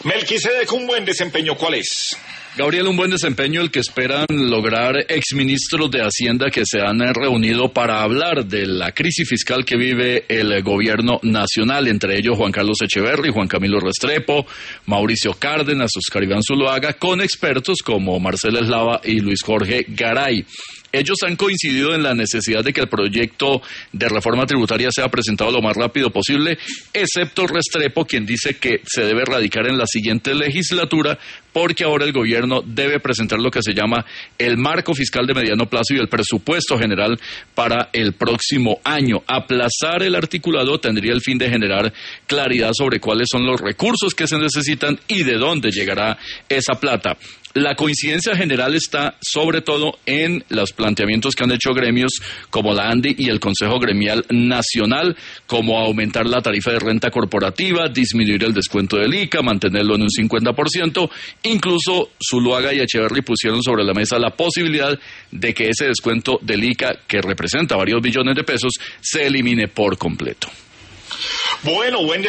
Melquisedec, un buen desempeño, ¿cuál es? Gabriel, un buen desempeño el que esperan lograr exministros de Hacienda que se han reunido para hablar de la crisis fiscal que vive el gobierno nacional, entre ellos Juan Carlos Echeverri, Juan Camilo Restrepo, Mauricio Cárdenas, Oscar Iván Zuluaga, con expertos como Marcela Eslava y Luis Jorge Garay. Ellos han coincidido en la necesidad de que el proyecto de reforma tributaria sea presentado lo más rápido posible, excepto Restrepo, quien dice que se debe radicar en la siguiente legislatura, porque ahora el gobierno debe presentar lo que se llama el marco fiscal de mediano plazo y el presupuesto general para el próximo año. Aplazar el articulado tendría el fin de generar claridad sobre cuáles son los recursos que se necesitan y de dónde llegará esa plata. La coincidencia general está sobre todo en los planteamientos que han hecho gremios como la ANDI y el Consejo Gremial Nacional, como aumentar la tarifa de renta corporativa, disminuir el descuento del ICA, mantenerlo en un 50%, incluso Zuluaga y Echeverri pusieron sobre la mesa la posibilidad de que ese descuento del ICA, que representa varios billones de pesos, se elimine por completo. Bueno, buen